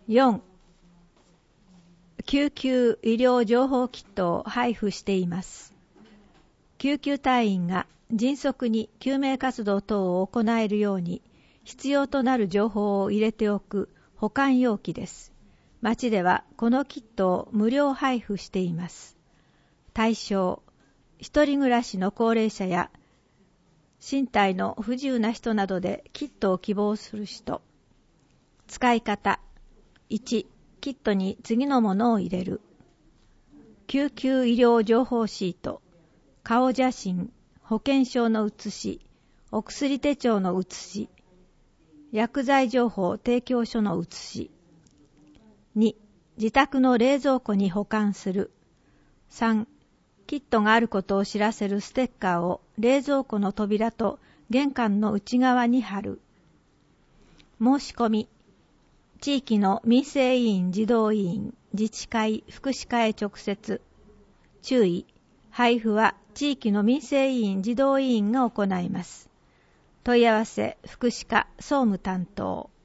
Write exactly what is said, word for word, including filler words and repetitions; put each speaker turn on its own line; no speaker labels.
よん. 救急医療情報キットを配布しています。救急隊員が迅速に救命活動等を行えるように必要となる情報を入れておく保管容器です。町ではこのキットを無料配布しています。対象、一人暮らしの高齢者や身体の不自由な人などでキットを希望する人。使い方。いち. キットに次のものを入れる。救急医療情報シート、顔写真、保険証の写し、お薬手帳の写し、薬剤情報提供書の写し。に. 自宅の冷蔵庫に保管する。さん. キットがあることを知らせるステッカーを冷蔵庫の扉と玄関の内側に貼る。申し込み。地域の民生委員、児童委員、自治会、福祉課へ直接。注意。配布は地域の民生委員、児童委員が行います。問い合わせ、福祉課、総務担当。